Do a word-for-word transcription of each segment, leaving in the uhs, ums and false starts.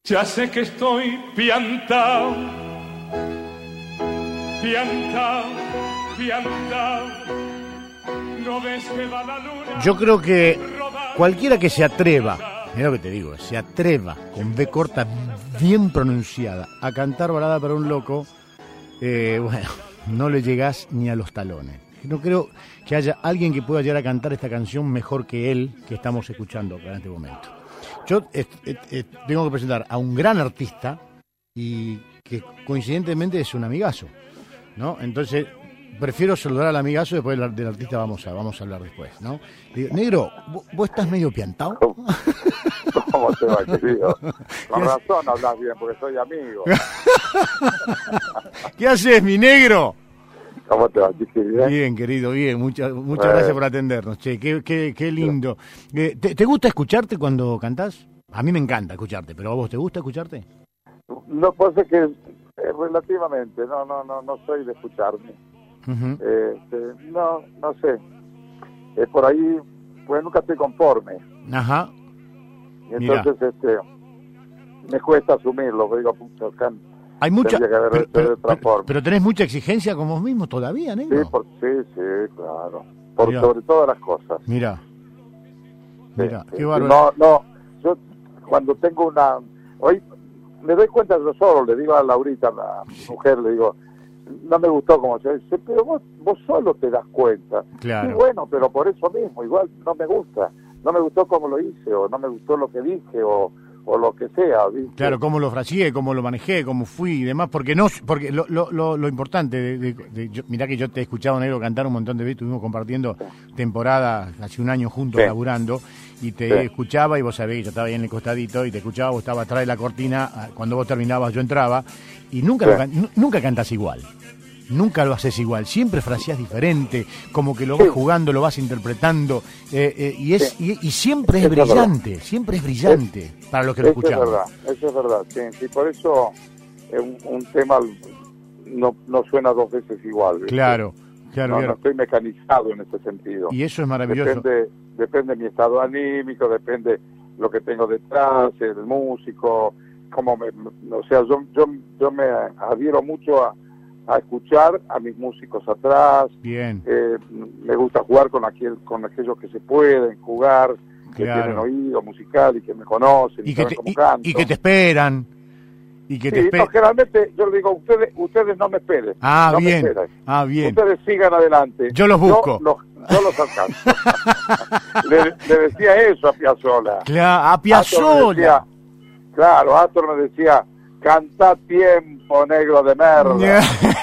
Ya sé que estoy piantao, piantao, piantao. No ves que va la luna. Yo creo que cualquiera que se atreva, mira lo que te digo, se atreva con B corta bien pronunciada a cantar Balada para un loco, eh, bueno, no le llegás ni a los talones. No creo que haya alguien que pueda llegar a cantar esta canción mejor que él, que estamos escuchando en este momento. Yo eh, eh, eh, tengo que presentar a un gran artista y que coincidentemente es un amigazo, ¿no? Entonces prefiero saludar al amigazo, después del, del artista vamos a vamos a hablar después, ¿no? Digo, negro, ¿vos, vos estás medio piantado? ¿Cómo te va, querido? Con razón hablas bien, porque soy amigo. ¿Qué haces, mi negro? ¿Cómo te va, Chiqui? Bien, querido, bien. Muchas muchas eh. gracias por atendernos, che. Qué, qué, qué lindo. Eh, ¿te, ¿Te gusta escucharte cuando cantás? A mí me encanta escucharte, pero ¿a vos te gusta escucharte? No, puede ser que eh, relativamente, no, no, no, no soy de escucharme. Uh-huh. eh, este, no, no sé. Eh, por ahí, pues nunca estoy conforme. Ajá. Y entonces, Mirá. este, me cuesta asumirlo, digo, puto, can. Hay mucha, pero, pero, pero, pero tenés mucha exigencia con vos mismo todavía, negro. Sí, por, sí, sí, claro. Por Mirá. sobre todas las cosas. Mira, mira, sí, qué sí. bárbaro. No, no, yo cuando tengo una, hoy me doy cuenta yo solo, le digo a Laurita, a mi mujer, le digo, no me gustó como se dice, pero vos, vos solo te das cuenta. Claro. Sí, bueno, pero por eso mismo, igual no me gusta, no me gustó como lo hice, o no me gustó lo que dije, o o lo que sea, ¿viste? Claro, cómo lo fraseé, cómo lo manejé, cómo fui y demás, porque no, porque lo, lo, lo, lo importante, de, de, de, yo, mirá que yo te he escuchado, negro, cantar un montón de veces, estuvimos compartiendo temporada, hace un año juntos, sí. laburando, y te sí. escuchaba, y vos sabés, yo estaba ahí en el costadito, y te escuchaba, vos estabas atrás de la cortina, cuando vos terminabas yo entraba, y nunca, sí. lo, nunca cantás igual. Nunca lo haces igual, siempre fraseas diferente, como que lo vas sí. jugando, lo vas interpretando, eh, eh, y es sí. y, y siempre es, es brillante, verdad. siempre es brillante es, para los que lo escuchamos. Eso es verdad, eso es verdad, sí, sí, por eso eh, un, un tema no, no suena dos veces igual. ¿viste? Claro, claro, no, claro. No estoy mecanizado en ese sentido. Y eso es maravilloso. Depende, depende de mi estado anímico, depende lo que tengo detrás, el músico, como me, o sea, yo, yo, yo me adhiero mucho a a escuchar a mis músicos atrás. Bien. Eh, me gusta jugar con aquel, con aquellos que se pueden jugar, que claro. tienen oído musical y que me conocen y, y que saben te, cómo y, canto. Y que te esperan. Y que sí, te esperan. No, generalmente yo le digo, ustedes ustedes no me esperen. Ah, no bien. Me esperen. Ah, bien. Ustedes sigan adelante. Yo los busco. Yo los, yo los alcanzo. le, le decía eso a Piazzolla. Claro, a Piazzolla. Claro, Astor me decía, canta tiempo, negro de merda.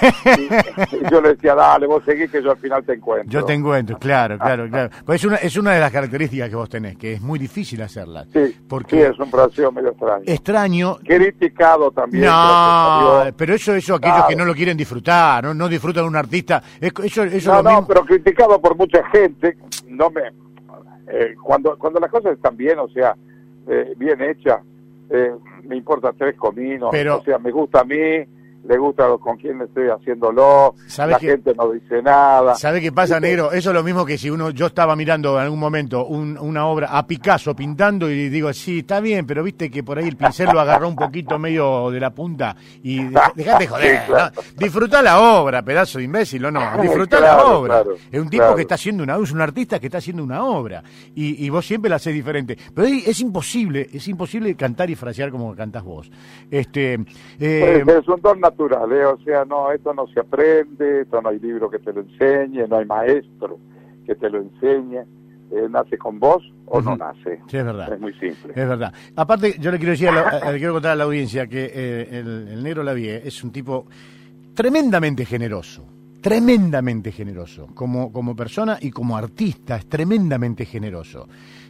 y, y yo le decía, dale, vos seguís que yo al final te encuentro. Yo te encuentro, claro, claro, claro. Pues es una, es una de las características que vos tenés, que es muy difícil hacerla. Sí, porque sí, es un fraseo medio extraño. Extraño. Criticado también. No, pero eso, eso aquellos claro. que no lo quieren disfrutar, no, no disfrutan de un artista. Eso, eso no, lo no, mismo. pero criticado por mucha gente. No me, eh, cuando, cuando las cosas están bien, o sea, eh, bien hechas, eh, me importa tres cominos, pero, o sea, me gusta a mí, le gusta con quién estoy haciéndolo, la que, gente no dice nada. ¿Sabe qué pasa, negro? Eso es lo mismo que si uno, yo estaba mirando en algún momento un, una obra a Picasso pintando y digo, sí, está bien, pero viste que por ahí el pincel lo agarró un poquito medio de la punta y dejate joder, sí, claro. ¿no? Disfrutá la obra, pedazo de imbécil, ¿o no? Disfrutá claro, la obra. Claro, es un tipo claro. que está haciendo una, es un artista que está haciendo una obra y, y vos siempre la haces diferente. Pero es imposible, es imposible cantar y frasear como cantás vos. Este, eh, es un don natural, ¿eh? O sea, no, esto no se aprende, esto no hay libro que te lo enseñe, no hay maestro que te lo enseñe, eh, nace con vos o uh-huh. no nace. Sí, es verdad. Es muy simple. Es verdad. Aparte, yo le quiero decir, a la, a, le quiero contar a la audiencia que eh, el, el negro Lavie es un tipo tremendamente generoso, tremendamente generoso, como, como persona y como artista, es tremendamente generoso.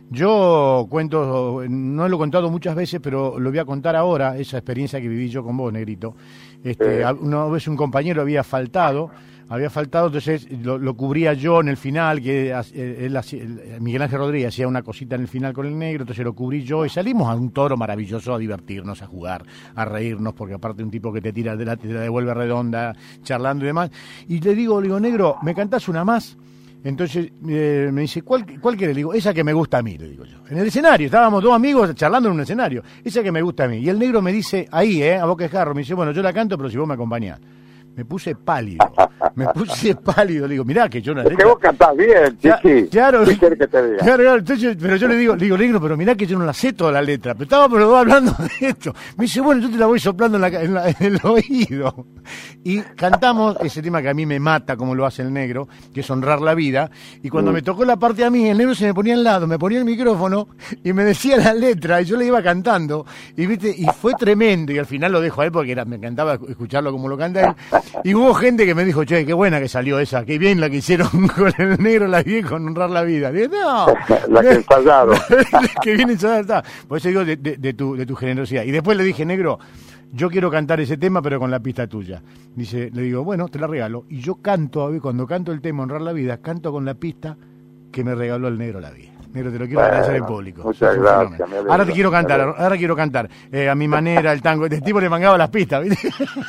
Yo cuento, no lo he contado muchas veces, pero lo voy a contar ahora, esa experiencia que viví yo con vos, negrito. Este, eh. Una vez un compañero había faltado, había faltado, entonces lo, lo cubría yo en el final, que él, él, Miguel Ángel Rodríguez hacía una cosita en el final con el negro, entonces lo cubrí yo y salimos a un toro maravilloso a divertirnos, a jugar, a reírnos, porque aparte un tipo que te tira de la, te la devuelve redonda, charlando y demás. Y le digo, le digo, negro, ¿me cantás una más? Entonces eh, me dice, ¿cuál, ¿cuál querés? Le digo, esa que me gusta a mí, le digo yo. En el escenario, estábamos dos amigos charlando en un escenario. Esa que me gusta a mí. Y el negro me dice, ahí, eh, a boca de jarro, me dice, bueno, yo la canto, pero si vos me acompañás. Me puse pálido, me puse pálido, le digo, mirá que yo no... Es que vos cantás bien, chiqui. Claro, ¿Qué querés que te diga? Claro, claro, entonces, pero yo le digo, le digo, negro, pero mirá que yo no la sé toda la letra, pero estábamos los dos hablando de esto. Me dice, bueno, yo te la voy soplando en, la, en, la, en el oído. Y cantamos ese tema que a mí me mata, como lo hace el negro, que es Honrar la Vida, y cuando mm. me tocó la parte a mí, el negro se me ponía al lado, me ponía el micrófono, y me decía la letra, y yo le iba cantando, y viste, y fue tremendo, y al final lo dejo a él, porque era, me encantaba escucharlo como lo canta él, y hubo gente que me dijo, che, qué buena que salió esa, qué bien la que hicieron con el negro, la bien con Honrar la Vida. Dije, no, la que ensayaron. Que bien ensayada está. Por eso digo de, de, de, tu, de tu generosidad. Y después le dije, negro, yo quiero cantar ese tema, pero con la pista tuya. Dice, le digo, bueno, te la regalo. Y yo canto, cuando canto el tema Honrar la Vida, canto con la pista que me regaló el negro la vida. Negro, te lo quiero bueno, agradecer en público. Muchas gracias. Ahora te quiero cantar, ahora quiero cantar. Eh, a mi manera, el tango. Este tipo le mangaba las pistas, ¿viste?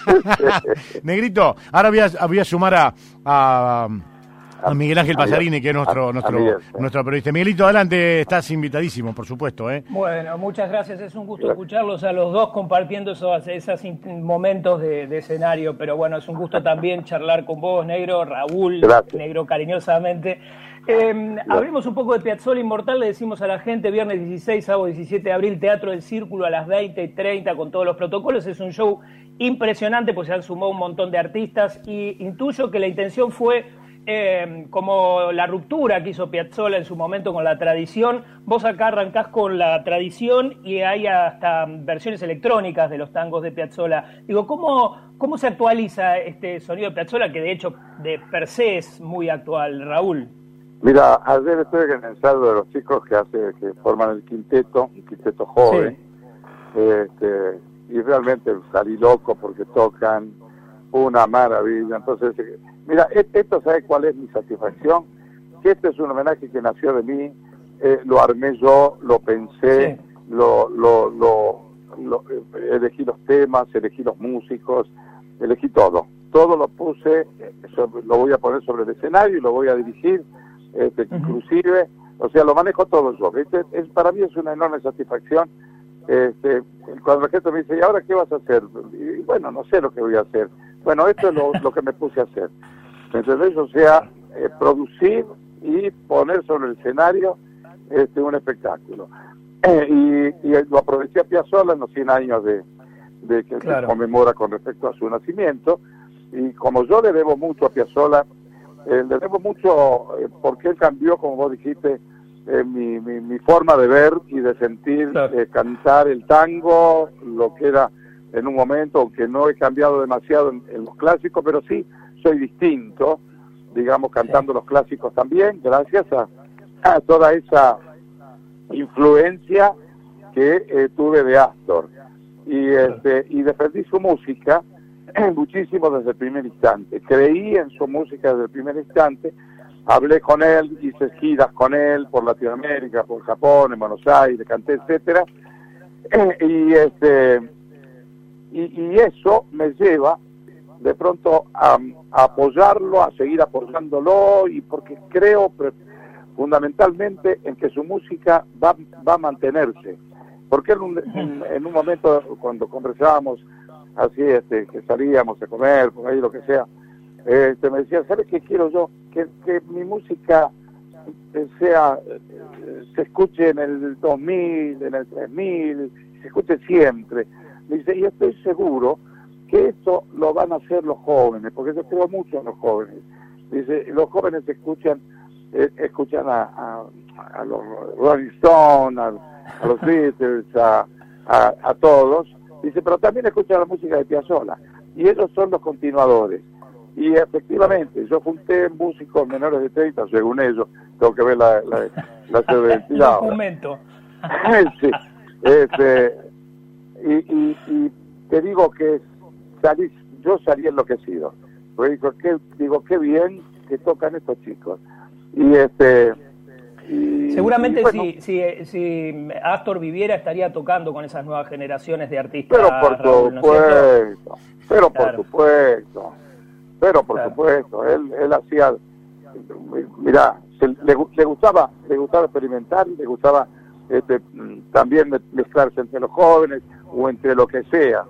Negrito, ahora voy a, voy a sumar a, a, a Miguel Ángel Pasarini, que es nuestro, nuestro, nuestro periodista. Miguelito, adelante, estás invitadísimo, por supuesto. ¿eh? Bueno, muchas gracias. Es un gusto escucharlos a los dos compartiendo esos, esos momentos de, de escenario. Pero bueno, es un gusto también charlar con vos, Negro, Raúl, gracias. Negro, cariñosamente. Eh, abrimos un poco de Piazzolla Inmortal, le decimos a la gente, viernes dieciséis, sábado diecisiete de abril, Teatro del Círculo a las veinte y treinta con todos los protocolos. Es un show impresionante, pues se han sumado un montón de artistas y intuyo que la intención fue eh, como la ruptura que hizo Piazzolla en su momento con la tradición. Vos acá arrancás con la tradición y hay hasta versiones electrónicas de los tangos de Piazzolla. Digo, ¿cómo, cómo se actualiza este sonido de Piazzolla, que de hecho de per se es muy actual, Raúl? Mira, ayer estuve en el ensayo de los chicos que hace que forman el quinteto, un quinteto joven, sí. este, y realmente salí loco porque tocan una maravilla. Entonces, mira, esto, ¿sabe cuál es mi satisfacción? Que este es un homenaje que nació de mí, eh, lo armé yo, lo pensé, sí. lo, lo, lo, lo elegí los temas, elegí los músicos, elegí todo. Todo lo puse, sobre, lo voy a poner sobre el escenario y lo voy a dirigir. Este, uh-huh. Inclusive, o sea, lo manejo todo yo, ¿viste? Es, para mí es una enorme satisfacción. Este, cuando la gente me dice, ¿y ahora qué vas a hacer? Y bueno, no sé lo que voy a hacer. Bueno, esto es lo, lo que me puse a hacer. ¿Entendés? O sea, eh, producir y poner sobre el escenario este, un espectáculo. Eh, y, y lo aproveché a Piazzolla en los cien años de, de que claro. se conmemora con respecto a su nacimiento. Y como yo le debo mucho a Piazzolla, Eh, le debo mucho eh, porque él cambió, como vos dijiste, eh, mi, mi, mi forma de ver y de sentir, claro. eh, cantar el tango, lo que era en un momento, aunque no he cambiado demasiado en, en los clásicos, pero sí soy distinto, digamos, cantando sí. los clásicos también, gracias a, a toda esa influencia que eh, tuve de Astor. Y, este, y defendí su música muchísimo desde el primer instante. Creí en su música desde el primer instante, hablé con él, hice giras con él por Latinoamérica, por Japón, en Buenos Aires, canté, etcétera. Y este y, y eso me lleva de pronto a, a apoyarlo, a seguir apoyándolo, y porque creo fundamentalmente en que su música va, va a mantenerse. Porque en un, en, en un momento cuando conversábamos así, este, que salíamos a comer, por ahí lo que sea, este, me decía, ¿sabes qué quiero yo? Que, que mi música sea, se escuche en el dos mil, en el tres mil, se escuche siempre. Me dice, y estoy seguro que esto lo van a hacer los jóvenes, porque yo creo mucho en los jóvenes. Dice, los jóvenes escuchan, eh, escuchan a, a, a los Rolling Stones, a, a los Beatles, a, a, a todos. Dice, pero también escuchan la música de Piazzolla, y ellos son los continuadores. Y efectivamente, yo junté músicos menores de treinta, según ellos, tengo que ver la, la, la identidad. Un momento. Sí, este, y, y, y te digo que salí, yo salí enloquecido. Porque digo, qué, digo, qué bien que tocan estos chicos. Y este... Y, seguramente y bueno, si, si, si Astor viviera estaría tocando con esas nuevas generaciones de artistas. Pero por Raúl, supuesto, ¿no pero claro. por supuesto, pero por claro. supuesto, él, él hacía mirá, se, le, le gustaba le gustaba experimentar, le gustaba este, también mezclarse entre los jóvenes o entre lo que sea.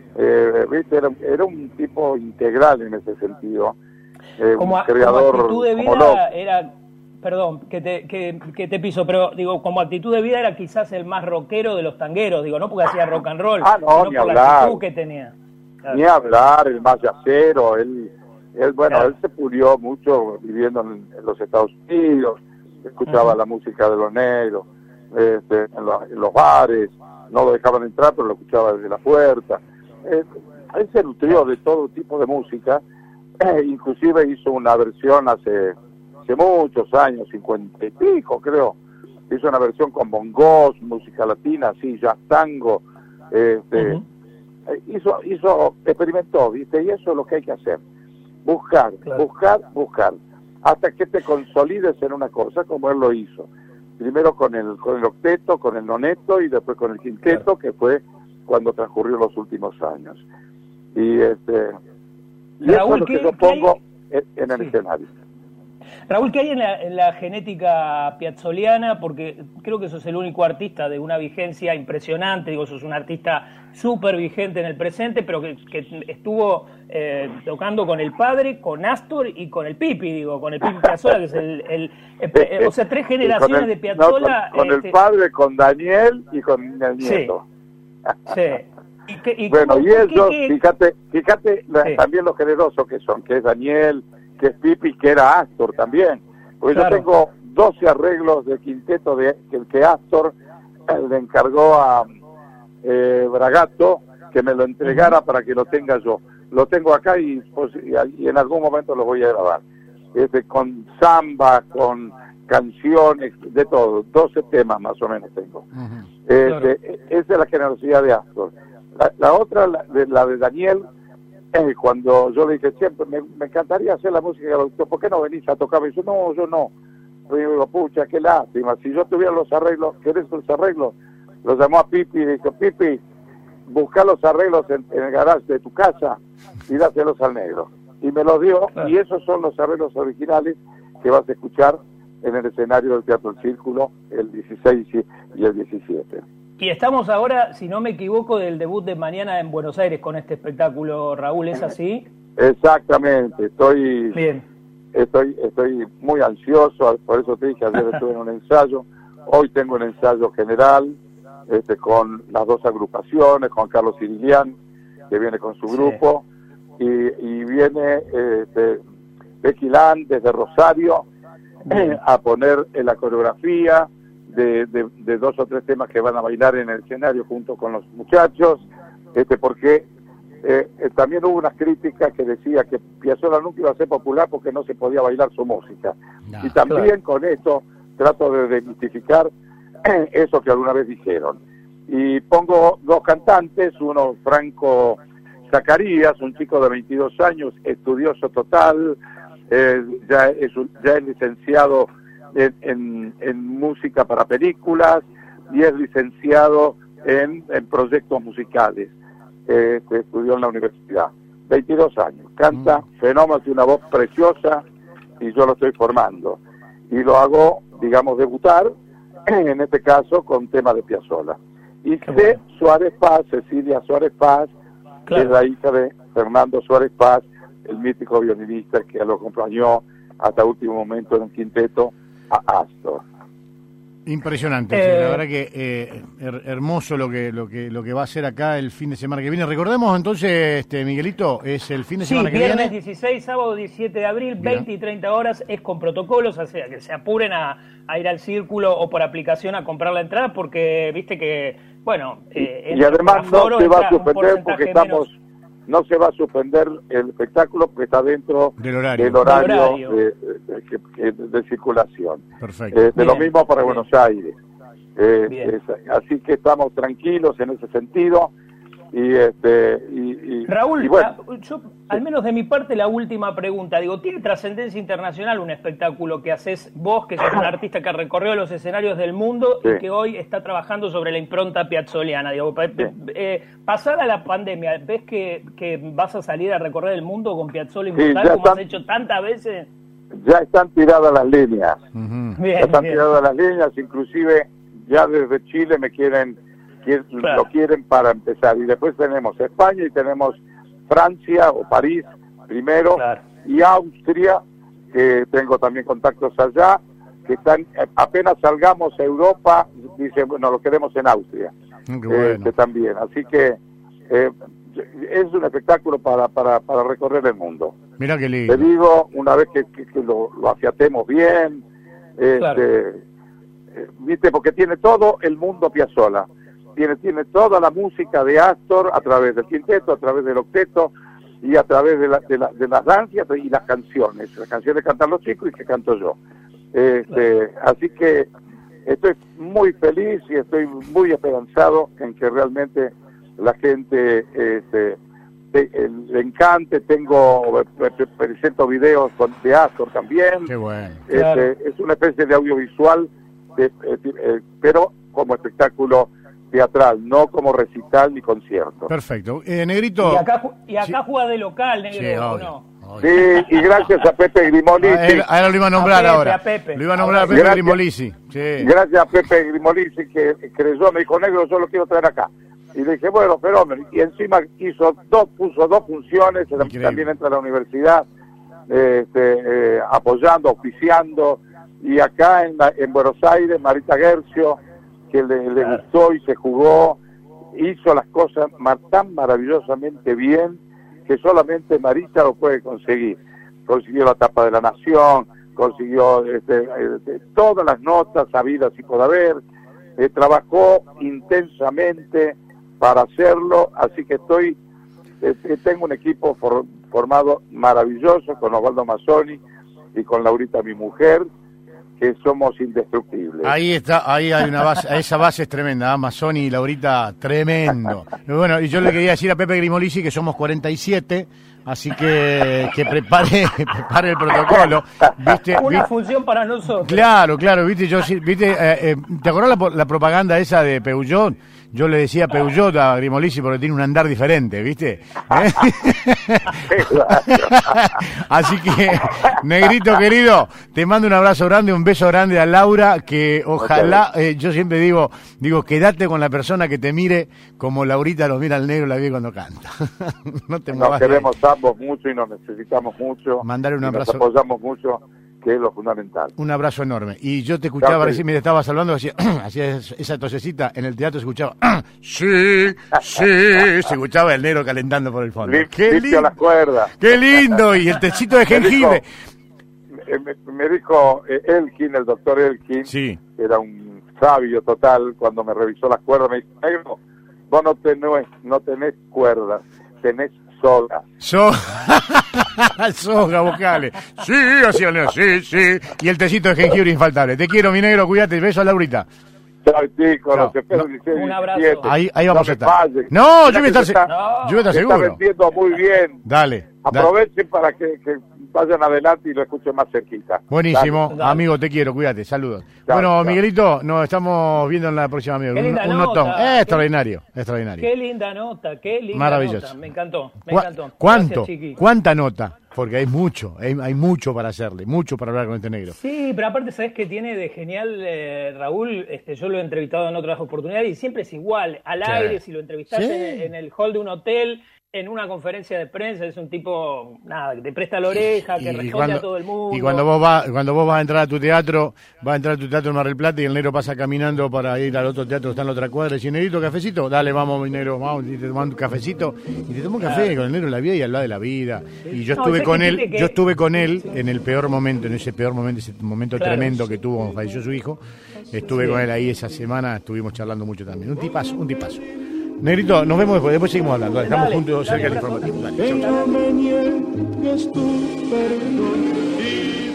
Eh, ¿viste? Era, era un tipo integral en ese sentido. Eh, como, un creador, como actitud de vida era, perdón, que te, que, que te piso, pero digo, como actitud de vida era quizás el más rockero de los tangueros, digo, no porque hacía rock and roll, ah, no, sino ni por hablar, la actitud que tenía. Claro. Ni hablar, el más yacero, él, él bueno, claro. él se pulió mucho viviendo en, en los Estados Unidos, escuchaba uh-huh. la música de los negros, este, en, los, en los bares, no lo dejaban entrar, pero lo escuchaba desde la puerta. Eh, él se nutrió de todo tipo de música, eh, inclusive hizo una versión hace, hace muchos años, cincuenta y pico creo, hizo una versión con bongos, música latina, así, jazz tango, este, uh-huh. hizo, hizo, experimentó, ¿viste? Y eso es lo que hay que hacer, buscar, claro. buscar, buscar, hasta que te consolides en una cosa como él lo hizo, primero con el, con el octeto, con el noneto y después con el quinteto, claro. que fue cuando transcurrió los últimos años. Y este y Raúl, eso es lo que ¿qué, yo pongo hay... en, en el sí. escenario. Raúl, ¿qué hay en la, en la genética piazzoliana? Porque creo que sos el único artista de una vigencia impresionante, digo, sos un artista súper vigente en el presente, pero que, que estuvo eh, tocando con el padre, con Astor y con el Pipi, digo, con el Pipi Piazzolla, que es el... el, el, el o sea, tres generaciones el, de Piazzolla. No, con, con este... el padre, con Daniel y con el nieto. Sí, sí. ¿Y qué, y bueno, cómo, y ellos, qué, qué? fíjate, fíjate sí. también los generosos que son, que es Daniel, que es Pipi, que era Astor también. Porque claro. yo tengo doce arreglos de quinteto de que el que Astor eh, le encargó a eh, Bragato que me lo entregara uh-huh. para que lo tenga yo. Lo tengo acá y, pues, y, y en algún momento lo voy a grabar. Este, con samba, con canciones, de todo. doce temas más o menos tengo. Uh-huh. Este, claro. Esa es la generosidad de Astor. La, la otra, la de, la de Daniel, eh, cuando yo le dije siempre, me, me encantaría hacer la música de autor, ¿por qué no venís a tocar? Me dice, no, yo no. Yo digo, pucha, qué lástima, si yo tuviera los arreglos, ¿querés los arreglos? Lo llamó a Pipi y dijo, Pipi, busca los arreglos en, en el garage de tu casa y dáselos al negro. Y me los dio, claro. y esos son los arreglos originales que vas a escuchar en el escenario del Teatro El Círculo el dieciséis y el diecisiete. Y estamos ahora, si no me equivoco, del debut de mañana en Buenos Aires con este espectáculo, Raúl, ¿es así? Exactamente, estoy Bien. estoy estoy muy ansioso, por eso te dije, ayer estuve en un ensayo, hoy tengo un ensayo general este, con las dos agrupaciones, con Carlos Cirilián, que viene con su grupo, sí. y, y viene este, Becky Land desde Rosario eh, a poner en la coreografía, De, de, de dos o tres temas que van a bailar en el escenario junto con los muchachos, este porque eh, eh, también hubo unas críticas que decía que Piazzolla nunca iba a ser popular porque no se podía bailar su música. No, y también claro. con esto trato de demitificar eh, eso que alguna vez dijeron. Y pongo dos cantantes, uno Franco Zacarías, un chico de veintidós años, estudioso total, eh, ya, es, ya es licenciado En, en, en música para películas y es licenciado en, en proyectos musicales. Eh, que estudió en la universidad. veintidós años. Canta mm. fenómenos, de una voz preciosa y yo lo estoy formando. Y lo hago, digamos, debutar, en este caso, con tema de Piazzolla. Y C. Bueno. Suárez Paz, Cecilia Suárez Paz, claro. que es la hija de Fernando Suárez Paz, el mítico violinista que lo acompañó hasta último momento en un quinteto a Astor. Impresionante, eh, sí, la verdad que eh, her hermoso lo que lo que lo que va a hacer acá el fin de semana que viene. Recordemos entonces, este Miguelito, es el fin de semana sí, que viene. Viernes dieciséis, sábado diecisiete de abril, Mira. veinte y treinta horas, es con protocolos, o sea, que se apuren a, a ir al Círculo o por aplicación a comprar la entrada, porque viste que, bueno, eh, y además no se va a suspender porque estamos menos... no se va a suspender el espectáculo porque está dentro del horario, del horario, del horario. De, de, de, de, de circulación. Perfecto. Eh, de lo mismo para bien. Buenos Aires. Eh, es, así que estamos tranquilos en ese sentido. Y este y, y Raúl, y bueno, la, yo, al menos de mi parte, la última pregunta. Digo, ¿tiene trascendencia internacional un espectáculo que haces vos, que sos un artista que recorrió los escenarios del mundo sí. y que hoy está trabajando sobre la impronta piazzoliana? Digo, sí. eh, pasada la pandemia, ¿ves que, que vas a salir a recorrer el mundo con Piazzolla inmortal sí, como están, has hecho tantas veces? ya están tiradas las líneas. Uh-huh. Bien, ya están bien. tiradas las líneas, inclusive ya desde Chile me quieren, quieren claro. lo quieren para empezar. Y después tenemos España y tenemos Francia o París primero, claro. y Austria, que tengo también contactos allá, que están, apenas salgamos a Europa, dicen, bueno, lo queremos en Austria, bueno. eh, que también. Así que eh, es un espectáculo para, para, para recorrer el mundo. Mira qué lindo. Te digo, una vez que, que, que lo, lo afiatemos bien, este, claro. eh, viste, porque tiene todo el mundo Piazzolla, tiene, tiene toda la música de Astor a través del quinteto, a través del octeto y a través de, la, de, la, de las danzas y las canciones, las canciones cantan los chicos y que canto yo. Este, claro. Así que estoy muy feliz y estoy muy esperanzado en que realmente la gente este, te, eh, le encante. Tengo, eh, presento videos con, de Astor también. Qué bueno. Este, claro. Es una especie de audiovisual, de, eh, eh, pero como espectáculo teatral, no como recital ni concierto. Perfecto. Eh, Negrito. Y acá, y acá sí. juega de local, Negro, sí, ¿o no? Sí, y gracias a Pepe Grimolisi. A él, a él lo iba a nombrar a Pepe, ahora. A Pepe. Lo iba a nombrar a Pepe gracias, Grimolisi. Sí. Gracias a Pepe Grimolisi que creyó, me dijo, Negro, yo lo quiero traer acá. Y le dije, bueno, fenómeno. Y encima hizo dos, puso dos funciones, increíble. También entra a la universidad, este, eh, apoyando, auspiciando. Y acá en, la, en Buenos Aires, Marita Gercio, que le, le gustó y se jugó, hizo las cosas tan maravillosamente bien que solamente Marita lo puede conseguir. Consiguió la tapa de la Nación, consiguió este, este, todas las notas habidas y por haber, eh, trabajó intensamente para hacerlo, así que estoy, eh, tengo un equipo for, formado maravilloso con Osvaldo Mazzoni y con Laurita, mi mujer, que somos indestructibles. Ahí está, ahí hay una base, esa base es tremenda, ¿eh? Mazzoni y Laurita, tremendo. Bueno, y yo le quería decir a Pepe Grimolisi que somos cuarenta y siete, así que que prepare, prepare el protocolo. ¿Viste? Una ¿Viste? función para nosotros. Claro, claro, viste, yo viste, eh, eh, ¿te acordás la, la propaganda esa de Peugeot? Yo le decía Peugeot a Grimolisi porque tiene un andar diferente, ¿viste? ¿Eh? Así que, Negrito querido, te mando un abrazo grande, un beso grande a Laura, que ojalá, eh, yo siempre digo, digo, quédate con la persona que te mire como Laurita lo mira al Negro la vie cuando canta. No te muevas. Nos queremos ambos mucho y nos necesitamos mucho. Mandarle un abrazo. Nos apoyamos mucho, que es lo fundamental. Un abrazo enorme. Y yo te escuchaba, claro, recién me estaba saludando, hacía, hacía esa tosecita, en el teatro se escuchaba, sí, sí, se escuchaba el Negro calentando por el fondo. Lim, ¡qué lindo! Las cuerdas. ¡Qué lindo! Y el tecito de jengibre. Me dijo, me, me dijo eh, Elkin, el doctor Elkin, sí. que era un sabio total, cuando me revisó las cuerdas, me dijo, Negro, vos no tenés, no tenés cuerdas, tenés soga. Soga. Soga vocales. Sí, así el Negro, sí, sí. Y el tecito de jengibre infaltable. Te quiero, mi Negro, cuídate. Beso a Laurita. Chao, chicos, no, los espero no. Un abrazo. Ahí, ahí vamos no a estar. Falles. No, yo voy a estar, se... no, yo voy a estar seguro. Está vendiendo muy bien. Dale. Aprovechen dale. para que, que vayan adelante y lo escuchen más cerquita. Buenísimo. Dale. Amigo, te quiero, cuídate. Saludos. Chao, bueno, chao. Miguelito, nos estamos viendo en la próxima, amigo. Un, un notón. Eh, extraordinario, qué, extraordinario. Qué linda nota, qué linda Maravilloso. nota. Me encantó, me ¿Cu encantó. ¿Cuánto? Gracias, ¿Cuánta nota? Porque hay mucho, hay, hay mucho para hacerle, mucho para hablar con este Negro. Sí, pero aparte, ¿sabes qué tiene de genial eh, Raúl? Este, yo lo he entrevistado en otras oportunidades y siempre es igual, al sí. aire, si lo entrevistás sí. en, en el hall de un hotel, en una conferencia de prensa, es un tipo, nada, que te presta la oreja, que y, responde y cuando, a todo el mundo. Y cuando vos vas cuando vos vas a entrar a tu teatro, vas a entrar a tu teatro en Mar del Plata y el Negro pasa caminando para ir al otro teatro, está en la otra cuadra, y dice, Negrito, ¿cafecito? Dale, vamos, mi Negro, vamos, y te tomas un cafecito, y te tomas un café claro. con el Negro en la vida y hablar de la vida. Y yo estuve no, con él, que... yo estuve con él en el peor momento, en ese peor momento, ese momento claro. tremendo que tuvo cuando falleció su hijo, estuve sí. con él ahí esa semana, estuvimos charlando mucho también. Un tipazo, un tipazo. Negrito, nos vemos después, después seguimos hablando. Dale, estamos dale, juntos dale, cerca del informativo. Dale, chau, chau.